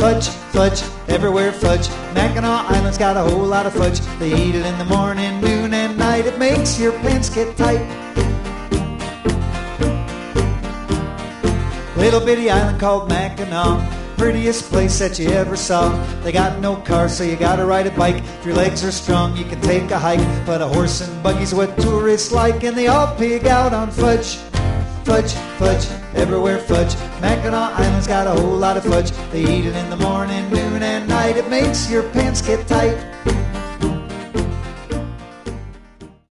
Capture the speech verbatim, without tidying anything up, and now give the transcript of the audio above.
Fudge, fudge, everywhere fudge. Mackinac Island's got a whole lot of fudge. They eat it in the morning, noon, and night. It makes your pants get tight. Little bitty island called Mackinac, prettiest place that you ever saw. They got no car, so you gotta ride a bike. If your legs are strong, you can take a hike. But a horse and buggy's what tourists like, and they all pig out on fudge. Fudge, fudge, everywhere fudge. Mackinac Island's got a whole lot of fudge. They eat it in the morning, noon, and night. It makes your pants get tight.